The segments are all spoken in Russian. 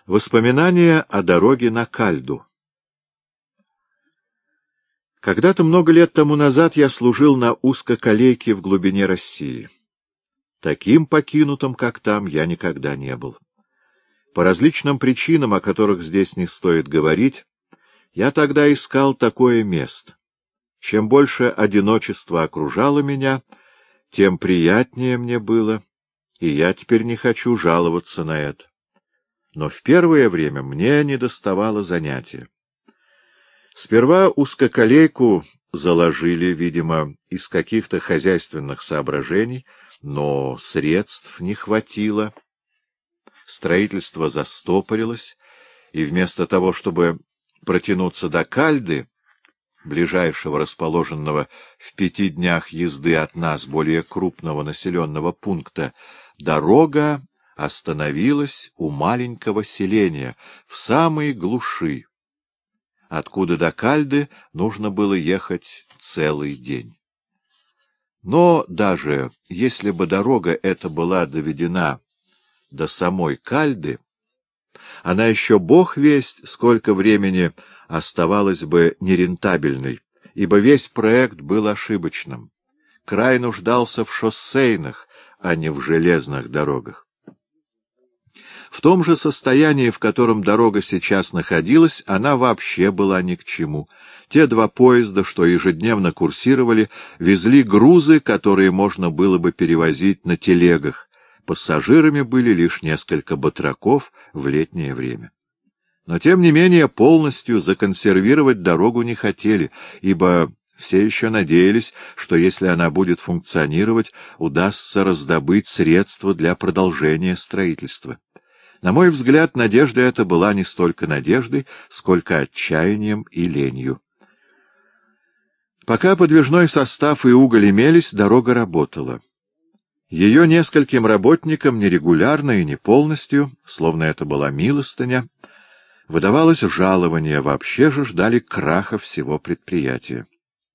Воспоминания о дороге на Кальду. Когда-то много лет тому назад я служил на узкоколейке в глубине России. Таким покинутым, как там, я никогда не был. По различным причинам, о которых здесь не стоит говорить, я тогда искал такое место. Чем больше одиночества окружало меня, тем приятнее мне было, и я теперь не хочу жаловаться на это. Но в первое время мне недоставало занятия. Сперва узкоколейку заложили, видимо, из каких-то хозяйственных соображений, но средств не хватило. Строительство застопорилось, и вместо того, чтобы протянуться до Кальды, ближайшего расположенного в 5 днях езды от нас более крупного населенного пункта, дорога остановилась у маленького селения в самой глуши, откуда до Кальды нужно было ехать целый день. Но даже если бы дорога эта была доведена до самой Кальды, она еще бог весть сколько времени оставалась бы нерентабельной, ибо весь проект был ошибочным. Край нуждался в шоссейных, а не в железных дорогах. В том же состоянии, в котором дорога сейчас находилась, она вообще была ни к чему. Те 2 поезда, что ежедневно курсировали, везли грузы, которые можно было бы перевозить на телегах. Пассажирами были лишь несколько батраков в летнее время. Но, тем не менее, полностью законсервировать дорогу не хотели, ибо все еще надеялись, что если она будет функционировать, удастся раздобыть средства для продолжения строительства. На мой взгляд, надежда эта была не столько надеждой, сколько отчаянием и ленью. Пока подвижной состав и уголь имелись, дорога работала. Ее нескольким работникам нерегулярно и не полностью, словно это была милостыня, выдавалось жалование, вообще же ждали краха всего предприятия.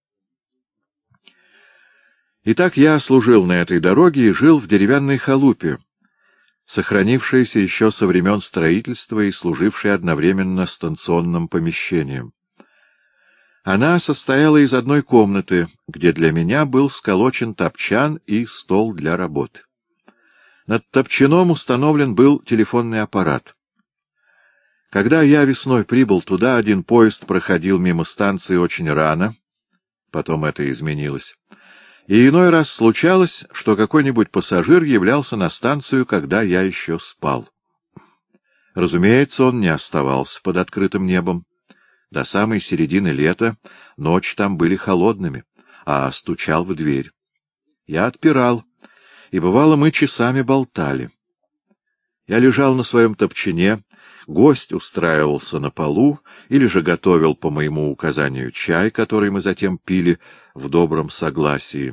Итак, я служил на этой дороге и жил в деревянной халупе, сохранившейся еще со времен строительства и служившей одновременно станционным помещением. Она состояла из одной комнаты, где для меня был сколочен топчан и стол для работы. Над топчаном установлен был телефонный аппарат. Когда я весной прибыл туда, один поезд проходил мимо станции очень рано, потом это изменилось. И иной раз случалось, что какой-нибудь пассажир являлся на станцию, когда я еще спал. Разумеется, он не оставался под открытым небом. До самой середины лета ночи там были холодными, а стучал в дверь. Я отпирал, и, бывало, мы часами болтали. Я лежал на своем топчине, гость устраивался на полу или же готовил по моему указанию чай, который мы затем пили в добром согласии.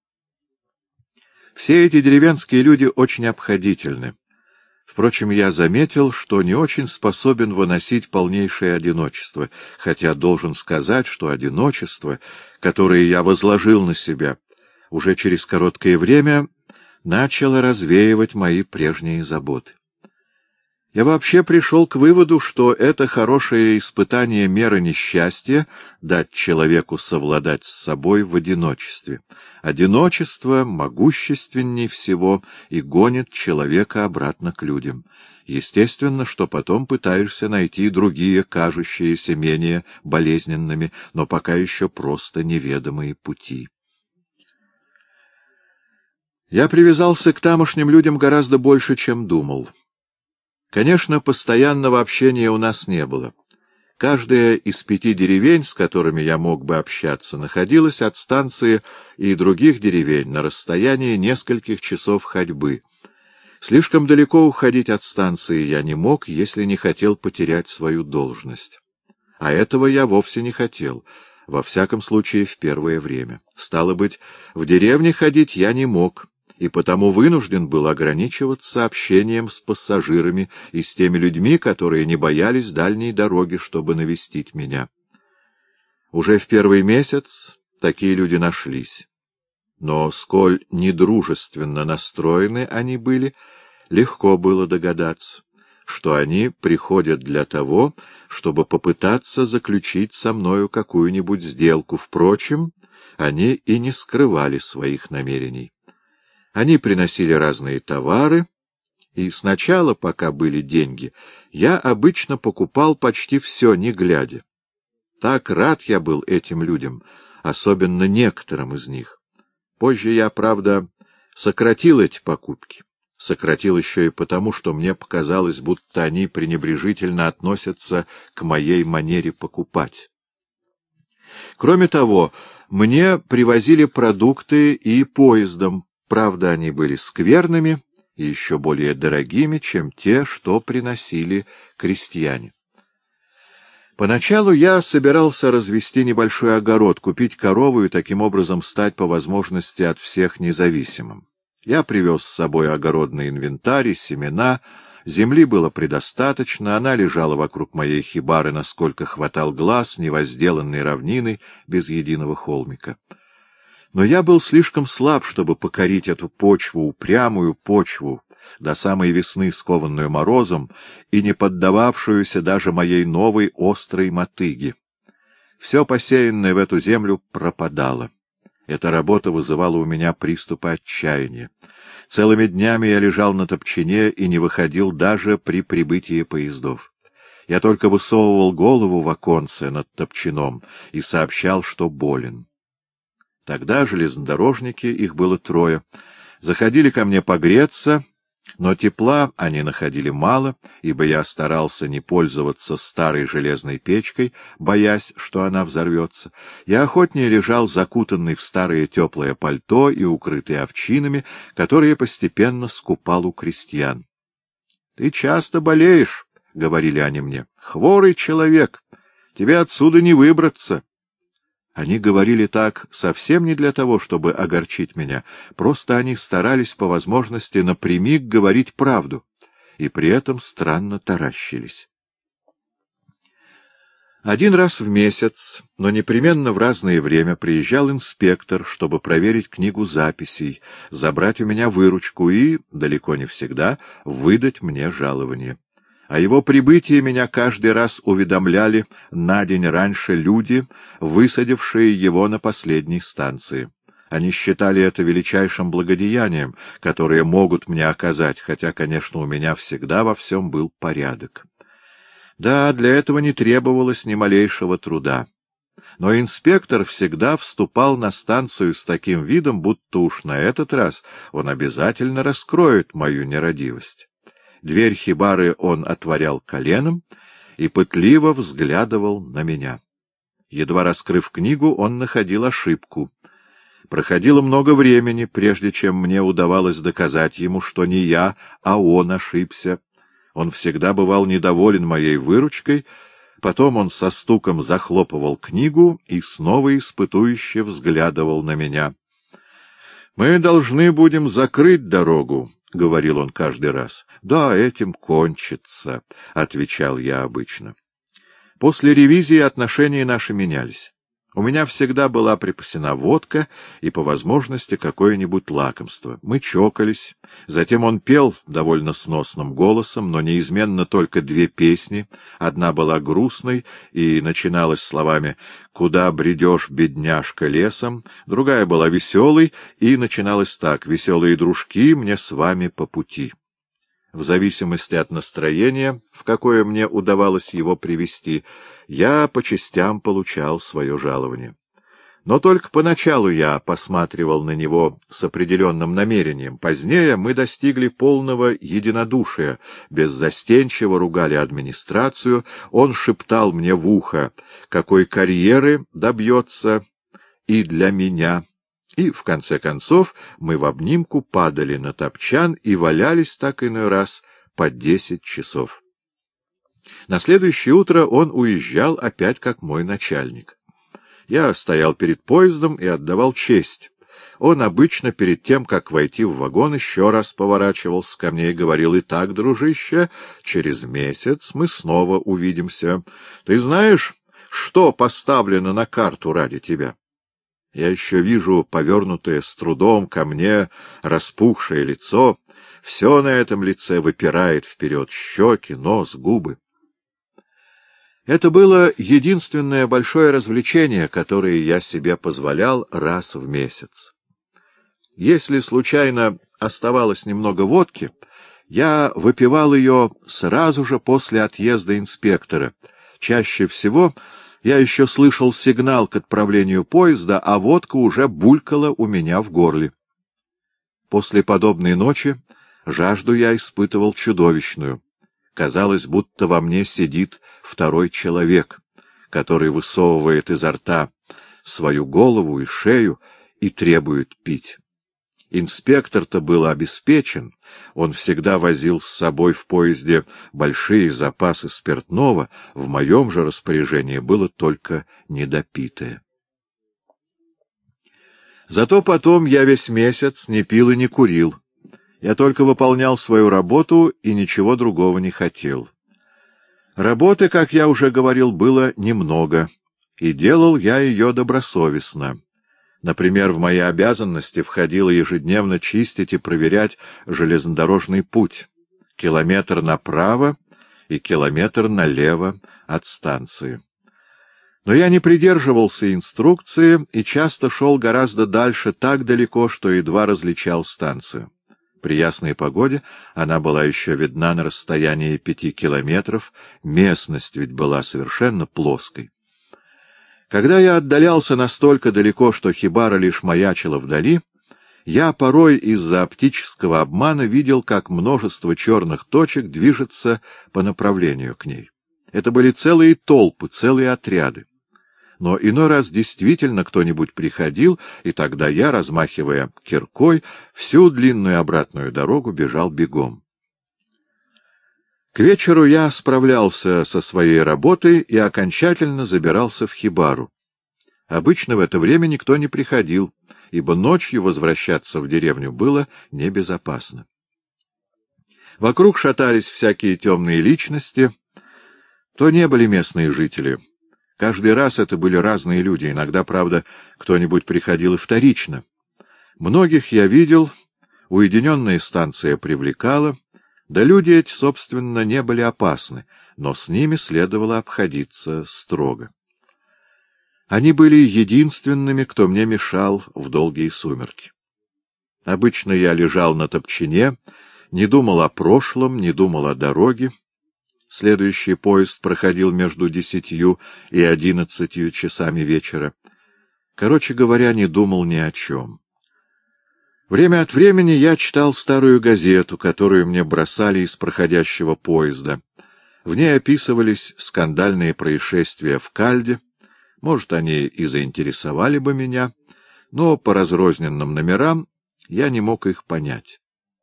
Все эти деревенские люди очень обходительны. Впрочем, я заметил, что не очень способен выносить полнейшее одиночество, хотя должен сказать, что одиночество, которое я возложил на себя, уже через короткое время начало развеивать мои прежние заботы. Я вообще пришел к выводу, что это хорошее испытание меры несчастья — дать человеку совладать с собой в одиночестве. Одиночество могущественней всего и гонит человека обратно к людям. Естественно, что потом пытаешься найти другие, кажущиеся менее болезненными, но пока еще просто неведомые пути. Я привязался к тамошним людям гораздо больше, чем думал. Конечно, постоянного общения у нас не было. Каждая из 5 деревень, с которыми я мог бы общаться, находилась от станции и других деревень на расстоянии нескольких часов ходьбы. Слишком далеко уходить от станции я не мог, если не хотел потерять свою должность. А этого я вовсе не хотел, во всяком случае в первое время. Стало быть, в деревне ходить я не мог, и потому вынужден был ограничиваться общением с пассажирами и с теми людьми, которые не боялись дальней дороги, чтобы навестить меня. Уже в первый месяц такие люди нашлись. Но сколь недружественно настроены они были, легко было догадаться. что они приходят для того, чтобы попытаться заключить со мною какую-нибудь сделку. Впрочем, они и не скрывали своих намерений. Они приносили разные товары, и сначала, пока были деньги, я обычно покупал почти все, не глядя. Так рад я был этим людям, особенно некоторым из них. Позже я, правда, сократил эти покупки. Сократил еще и потому, что мне показалось, будто они пренебрежительно относятся к моей манере покупать. Кроме того, мне привозили продукты и поездом. Правда, они были скверными и еще более дорогими, чем те, что приносили крестьяне. Поначалу я собирался развести небольшой огород, купить корову и таким образом стать по возможности от всех независимым. Я привез с собой огородный инвентарь и семена, земли было предостаточно, она лежала вокруг моей хибары, насколько хватал глаз, невозделанной равниной, без единого холмика. Но я был слишком слаб, чтобы покорить эту почву, упрямую почву, до самой весны скованную морозом и не поддававшуюся даже моей новой острой мотыге. Все посеянное в эту землю пропадало. Эта работа вызывала у меня приступы отчаяния. Целыми днями я лежал на топчине и не выходил даже при прибытии поездов. Я только высовывал голову в оконце над топчином и сообщал, что болен. Тогда железнодорожники, их было 3, заходили ко мне погреться, но тепла они находили мало, ибо я старался не пользоваться старой железной печкой, боясь, что она взорвется. Я охотнее лежал закутанный в старое теплое пальто и укрытый овчинами, которые постепенно скупал у крестьян. — Ты часто болеешь, — говорили они мне, — хворый человек, тебе отсюда не выбраться. Они говорили так совсем не для того, чтобы огорчить меня, просто они старались по возможности напрямик говорить правду, и при этом странно таращились. Один раз в месяц, но непременно в разное время, приезжал инспектор, чтобы проверить книгу записей, забрать у меня выручку и, далеко не всегда, выдать мне жалование. О его прибытии меня каждый раз уведомляли на день раньше люди, высадившие его на последней станции. Они считали это величайшим благодеянием, которое могут мне оказать, хотя, конечно, у меня всегда во всем был порядок. Да, для этого не требовалось ни малейшего труда. Но инспектор всегда вступал на станцию с таким видом, будто уж на этот раз он обязательно раскроет мою нерадивость. Дверь хибары он отворял коленом и пытливо взглядывал на меня. Едва раскрыв книгу, он находил ошибку. Проходило много времени, прежде чем мне удавалось доказать ему, что не я, а он ошибся. Он всегда бывал недоволен моей выручкой, потом он со стуком захлопывал книгу и снова испытующе взглядывал на меня. — Мы должны будем закрыть дорогу, — говорил он каждый раз. — Да, этим кончится, — отвечал я обычно. После ревизии отношения наши менялись. У меня всегда была припасена водка и, по возможности, какое-нибудь лакомство. Мы чокались. Затем он пел довольно сносным голосом, но неизменно только 2 песни. Одна была грустной и начиналась словами «Куда бредешь, бедняжка, лесом?», другая была веселой и начиналась так «Веселые дружки, мне с вами по пути». В зависимости от настроения, в какое мне удавалось его привести, я по частям получал свое жалование. Но только поначалу я посматривал на него с определенным намерением. Позднее мы достигли полного единодушия, беззастенчиво ругали администрацию, он шептал мне в ухо, какой карьеры добьется и для меня. И, в конце концов, мы в обнимку падали на топчан и валялись так иной раз по 10 часов. На следующее утро он уезжал опять как мой начальник. Я стоял перед поездом и отдавал честь. Он обычно перед тем, как войти в вагон, еще раз поворачивался ко мне и говорил: «Итак, дружище, через месяц мы снова увидимся. Ты знаешь, что поставлено на карту ради тебя?» Я еще вижу повернутое с трудом ко мне распухшее лицо. Все на этом лице выпирает вперед: щеки, нос, губы. Это было единственное большое развлечение, которое я себе позволял раз в месяц. Если случайно оставалось немного водки, я выпивал ее сразу же после отъезда инспектора. Чаще всего я еще слышал сигнал к отправлению поезда, а водка уже булькала у меня в горле. После подобной ночи жажду я испытывал чудовищную. Казалось, будто во мне сидит второй человек, который высовывает изо рта свою голову и шею и требует пить. Инспектор-то был обеспечен, он всегда возил с собой в поезде большие запасы спиртного, в моем же распоряжении было только недопитое. Зато потом я весь месяц не пил и не курил. Я только выполнял свою работу и ничего другого не хотел. Работы, как я уже говорил, было немного, и делал я ее добросовестно. Например, в мои обязанности входило ежедневно чистить и проверять железнодорожный путь, километр направо и километр налево от станции. Но я не придерживался инструкции и часто шел гораздо дальше, так далеко, что едва различал станцию. При ясной погоде она была еще видна на расстоянии 5 километров, местность ведь была совершенно плоской. Когда я отдалялся настолько далеко, что хибара лишь маячила вдали, я порой из-за оптического обмана видел, как множество черных точек движется по направлению к ней. Это были целые толпы, целые отряды. Но иной раз действительно кто-нибудь приходил, и тогда я, размахивая киркой, всю длинную обратную дорогу бежал бегом. К вечеру я справлялся со своей работой и окончательно забирался в хибару. Обычно в это время никто не приходил, ибо ночью возвращаться в деревню было небезопасно. Вокруг шатались всякие темные личности, то не были местные жители. Каждый раз это были разные люди, иногда, правда, кто-нибудь приходил и вторично. Многих я видел, уединенная станция привлекала, да люди эти, собственно, не были опасны, но с ними следовало обходиться строго. Они были единственными, кто мне мешал в долгие сумерки. Обычно я лежал на топчине, не думал о прошлом, не думал о дороге. Следующий поезд проходил между 10 и 11 часами вечера. Короче говоря, не думал ни о чем. Время от времени я читал старую газету, которую мне бросали из проходящего поезда. В ней описывались скандальные происшествия в Кальде. Может, они и заинтересовали бы меня, но по разрозненным номерам я не мог их понять.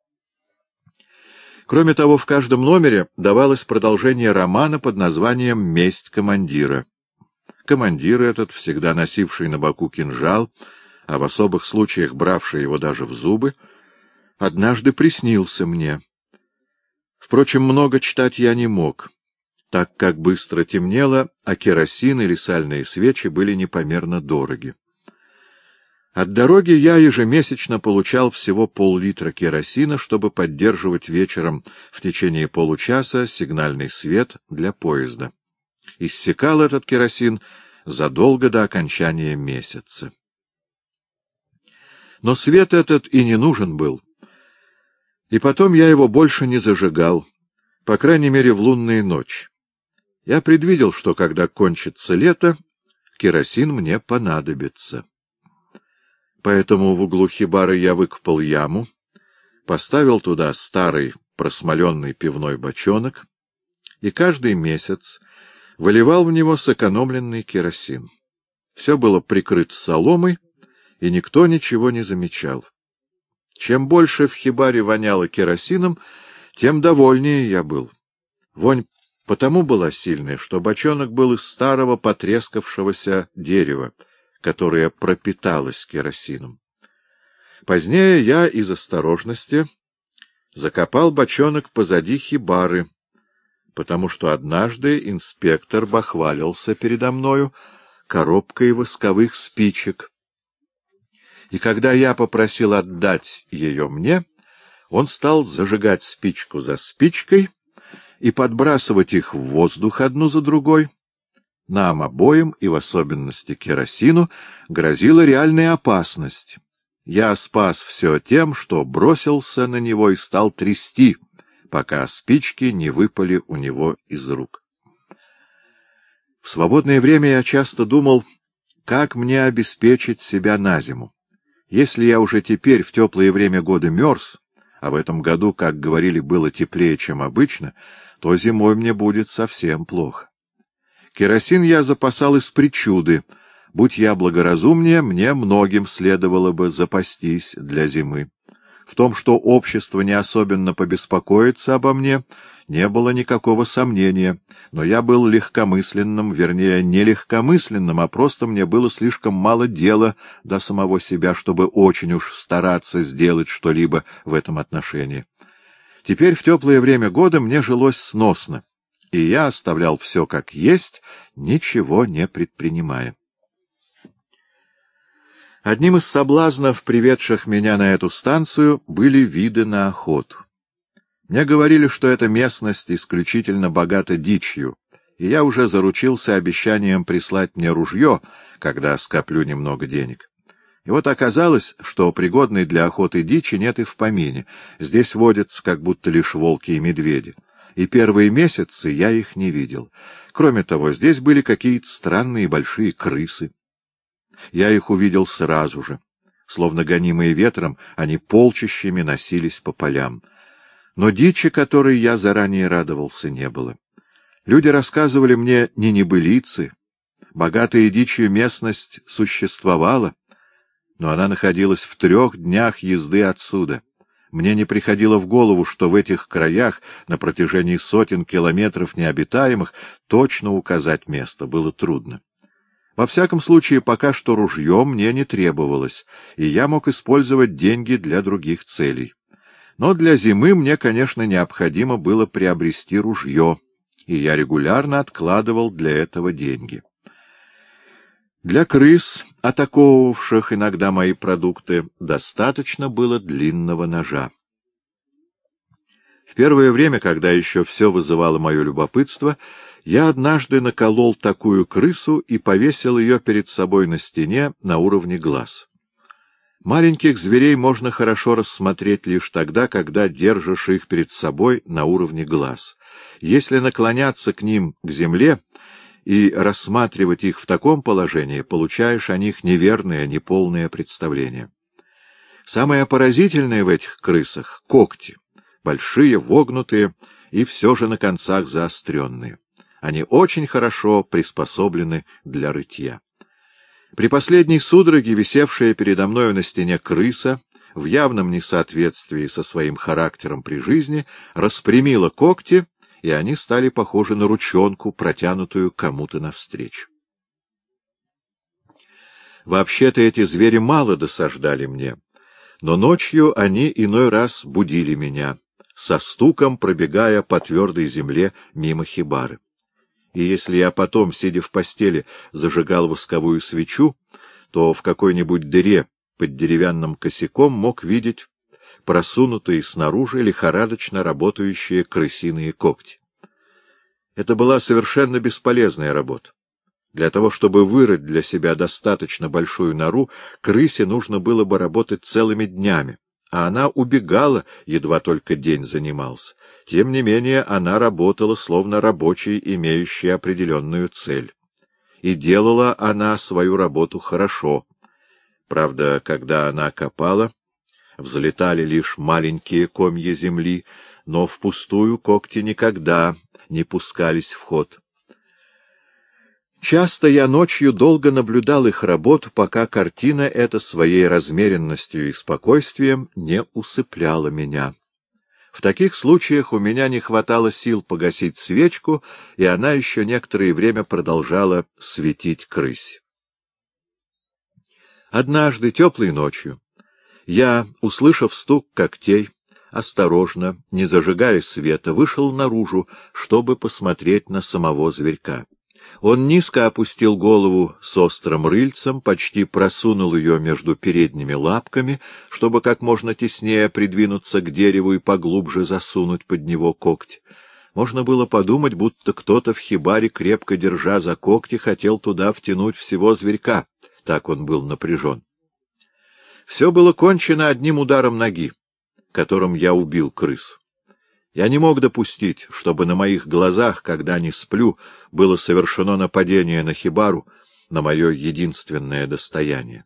Кроме того, в каждом номере давалось продолжение романа под названием «Месть командира». Командир этот, всегда носивший на боку кинжал, а в особых случаях бравший его даже в зубы, однажды приснился мне. Впрочем, много читать я не мог, так как быстро темнело, а керосин или сальные свечи были непомерно дороги. От дороги я ежемесячно получал всего пол-литра керосина, чтобы поддерживать вечером в течение получаса сигнальный свет для поезда. Иссякал этот керосин задолго до окончания месяца. Но свет этот и не нужен был. И потом я его больше не зажигал, по крайней мере, в лунные ночи. Я предвидел, что когда кончится лето, керосин мне понадобится. Поэтому в углу хибары я выкопал яму, поставил туда старый просмоленный пивной бочонок и каждый месяц выливал в него сэкономленный керосин. Все было прикрыто соломой, и никто ничего не замечал. Чем больше в хибаре воняло керосином, тем довольнее я был. Вонь потому была сильная, что бочонок был из старого потрескавшегося дерева, которое пропиталось керосином. Позднее я из осторожности закопал бочонок позади хибары, потому что однажды инспектор бахвалился передо мною коробкой восковых спичек. И когда я попросил отдать ее мне, он стал зажигать спичку за спичкой и подбрасывать их в воздух одну за другой. Нам обоим, и в особенности керосину, грозила реальная опасность. Я спас все тем, что бросился на него и стал трясти, пока спички не выпали у него из рук. В свободное время я часто думал, как мне обеспечить себя на зиму. Если я уже теперь в теплое время года мерз, а в этом году, как говорили, было теплее, чем обычно, то зимой мне будет совсем плохо. Керосин я запасал из причуды. Будь я благоразумнее, мне многим следовало бы запастись для зимы. В том, что общество не особенно побеспокоится обо мне, не было никакого сомнения, но я был легкомысленным, вернее, не легкомысленным, а просто мне было слишком мало дела до самого себя, чтобы очень уж стараться сделать что-либо в этом отношении. Теперь в теплое время года мне жилось сносно, и я оставлял все как есть, ничего не предпринимая. Одним из соблазнов, приведших меня на эту станцию, были виды на охоту. Мне говорили, что эта местность исключительно богата дичью, и я уже заручился обещанием прислать мне ружье, когда скоплю немного денег. И вот оказалось, что пригодной для охоты дичи нет и в помине. Здесь водятся как будто лишь волки и медведи. И первые месяцы я их не видел. Кроме того, здесь были какие-то странные большие крысы. Я их увидел сразу же. Словно гонимые ветром, они полчищами носились по полям. Но дичи, которой я заранее радовался, не было. Люди рассказывали мне не небылицы. Богатая дичью местность существовала, но она находилась в 3 днях езды отсюда. Мне не приходило в голову, что в этих краях на протяжении сотен километров необитаемых точно указать место было трудно. Во всяком случае, пока что ружье мне не требовалось, и я мог использовать деньги для других целей. Но для зимы мне, конечно, необходимо было приобрести ружье, и я регулярно откладывал для этого деньги. Для крыс, атаковавших иногда мои продукты, достаточно было длинного ножа. В первое время, когда еще все вызывало мое любопытство, я однажды наколол такую крысу и повесил ее перед собой на стене на уровне глаз. Маленьких зверей можно хорошо рассмотреть лишь тогда, когда держишь их перед собой на уровне глаз. Если наклоняться к ним к земле и рассматривать их в таком положении, получаешь о них неверное, неполное представление. Самое поразительное в этих крысах — когти, большие, вогнутые и все же на концах заостренные. Они очень хорошо приспособлены для рытья. При последней судороге, висевшая передо мною на стене крыса, в явном несоответствии со своим характером при жизни, распрямила когти, и они стали похожи на ручонку, протянутую кому-то навстречу. Вообще-то эти звери мало досаждали мне, но ночью они иной раз будили меня, со стуком пробегая по твердой земле мимо хибары. И если я потом, сидя в постели, зажигал восковую свечу, то в какой-нибудь дыре под деревянным косяком мог видеть просунутые снаружи лихорадочно работающие крысиные когти. Это была совершенно бесполезная работа. Для того, чтобы вырыть для себя достаточно большую нору, крысе нужно было бы работать целыми днями, а она убегала, едва только день занимался. Тем не менее, она работала, словно рабочий, имеющий определенную цель. И делала она свою работу хорошо. Правда, когда она копала, взлетали лишь маленькие комья земли, но впустую когти никогда не пускались в ход. Часто я ночью долго наблюдал их работу, пока картина эта своей размеренностью и спокойствием не усыпляла меня. В таких случаях у меня не хватало сил погасить свечку, и она еще некоторое время продолжала светить крысе. Однажды, теплой ночью, я, услышав стук когтей, осторожно, не зажигая света, вышел наружу, чтобы посмотреть на самого зверька. Он низко опустил голову с острым рыльцем, почти просунул ее между передними лапками, чтобы как можно теснее придвинуться к дереву и поглубже засунуть под него когти. Можно было подумать, будто кто-то в хибаре, крепко держа за когти, хотел туда втянуть всего зверька. Так он был напряжен. Все было кончено одним ударом ноги, которым я убил крысу. Я не мог допустить, чтобы на моих глазах, когда не сплю, было совершено нападение на хибару, на мое единственное достояние.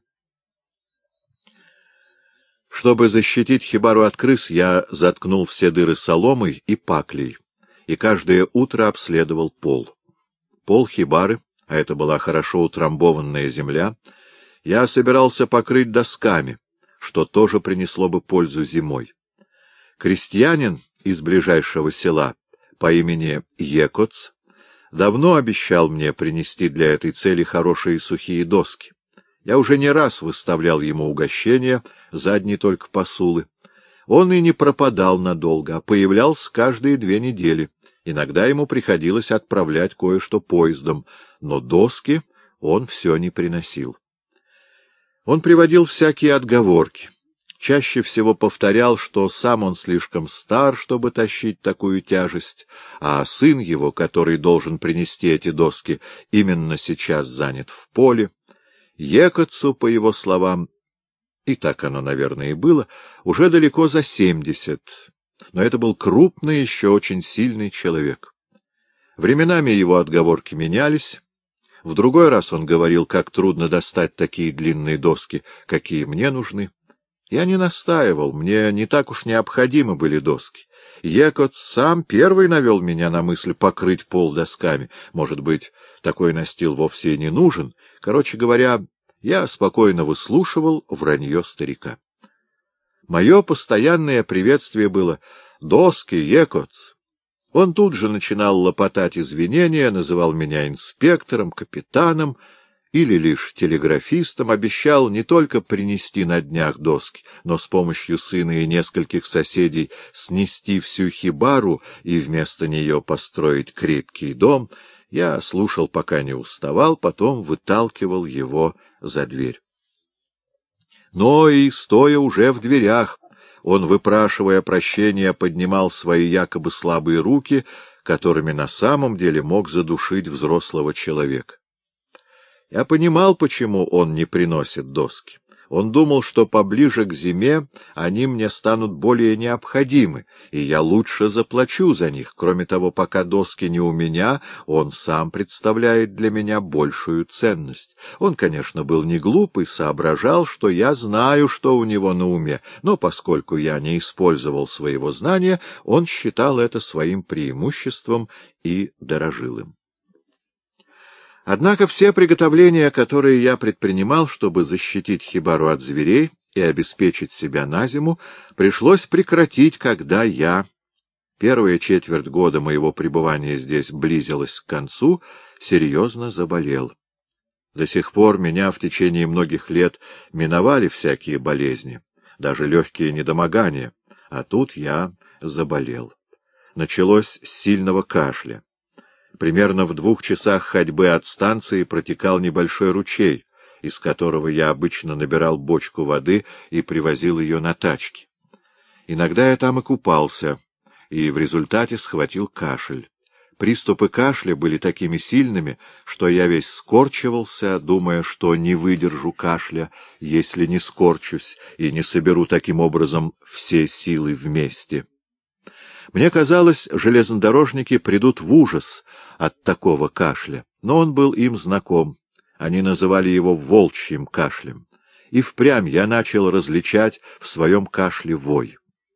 Чтобы защитить хибару от крыс, я заткнул все дыры соломой и паклей, и каждое утро обследовал пол. Пол хибары, а это была хорошо утрамбованная земля, я собирался покрыть досками, что тоже принесло бы пользу зимой. Крестьянин из ближайшего села по имени Екоц давно обещал мне принести для этой цели хорошие сухие доски. Я уже не раз выставлял ему угощения за одни только посулы. Он и не пропадал надолго, а появлялся каждые 2 недели. Иногда ему приходилось отправлять кое-что поездом, но доски он все не приносил. Он приводил всякие отговорки. Чаще всего повторял, что сам он слишком стар, чтобы тащить такую тяжесть, а сын его, который должен принести эти доски, именно сейчас занят в поле. Екоцу, по его словам, и так оно, наверное, и было, уже далеко за 70, но это был крупный, еще очень сильный человек. Временами его отговорки менялись. В другой раз он говорил, как трудно достать такие длинные доски, какие мне нужны. Я не настаивал, мне не так уж необходимы были доски. Екоц сам первый навел меня на мысль покрыть пол досками. Может быть, такой настил вовсе и не нужен. Короче говоря, я спокойно выслушивал вранье старика. Мое постоянное приветствие было «Доски, Екоц!». Он тут же начинал лопотать извинения, называл меня инспектором, капитаном или лишь телеграфистом, обещал не только принести на днях доски, но с помощью сына и нескольких соседей снести всю хибару и вместо нее построить крепкий дом. Я слушал, пока не уставал, потом выталкивал его за дверь. Но и, стоя уже в дверях, он, выпрашивая прощения, поднимал свои якобы слабые руки, которыми на самом деле мог задушить взрослого человека. Я понимал, почему он не приносит доски. Он думал, что поближе к зиме они мне станут более необходимы, и я лучше заплачу за них. Кроме того, пока доски не у меня, он сам представляет для меня большую ценность. Он, конечно, был не глуп и соображал, что я знаю, что у него на уме, но поскольку я не использовал своего знания, он считал это своим преимуществом и дорожил им. Однако все приготовления, которые я предпринимал, чтобы защитить хибару от зверей и обеспечить себя на зиму, пришлось прекратить, когда первая четверть года моего пребывания здесь близилась к концу, серьезно заболел. До сих пор меня в течение многих лет миновали всякие болезни, даже легкие недомогания, а тут я заболел. Началось с сильного кашля. Примерно в 2 часах ходьбы от станции протекал небольшой ручей, из которого я обычно набирал бочку воды и привозил ее на тачке. Иногда я там и купался, и в результате схватил кашель. Приступы кашля были такими сильными, что я весь скорчивался, думая, что не выдержу кашля, если не скорчусь и не соберу таким образом все силы вместе. Мне казалось, железнодорожники придут в ужас от такого кашля, но он был им знаком. Они называли его волчьим кашлем. И впрямь я начал различать в своем кашле вой.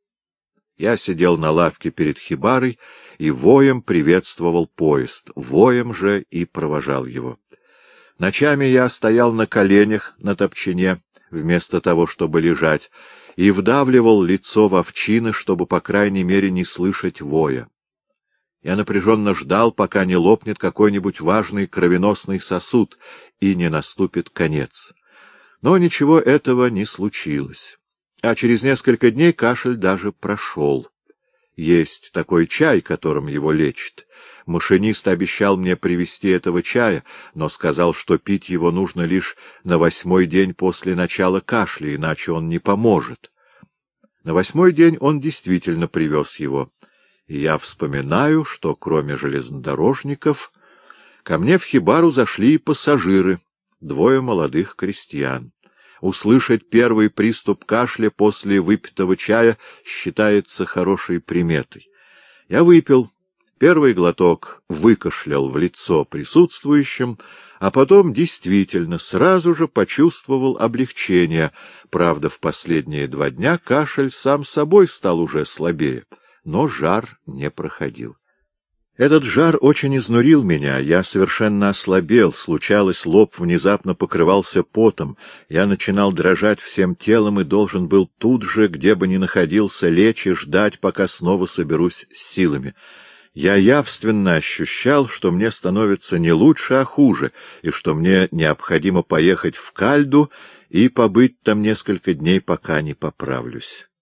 Я сидел на лавке перед хибарой и воем приветствовал поезд, воем же и провожал его. Ночами я стоял на коленях на топчине, вместо того, чтобы лежать, и вдавливал лицо в овчины, чтобы, по крайней мере, не слышать воя. Я напряженно ждал, пока не лопнет какой-нибудь важный кровеносный сосуд и не наступит конец. Но ничего этого не случилось. А через несколько дней кашель даже прошел. Есть такой чай, которым его лечат. Машинист обещал мне привезти этого чая, но сказал, что пить его нужно лишь на 8-й день после начала кашля, иначе он не поможет. На 8-й день он действительно привез его, и я вспоминаю, что кроме железнодорожников ко мне в хибару зашли и пассажиры, 2 молодых крестьян. Услышать первый приступ кашля после выпитого чая считается хорошей приметой. Я выпил. Первый глоток выкашлял в лицо присутствующим, а потом действительно сразу же почувствовал облегчение. Правда, в последние 2 дня кашель сам собой стал уже слабее, но жар не проходил. Этот жар очень изнурил меня, я совершенно ослабел, случалось, лоб внезапно покрывался потом, я начинал дрожать всем телом и должен был тут же, где бы ни находился, лечь и ждать, пока снова соберусь с силами. Я явственно ощущал, что мне становится не лучше, а хуже, и что мне необходимо поехать в Кальду и побыть там несколько дней, пока не поправлюсь.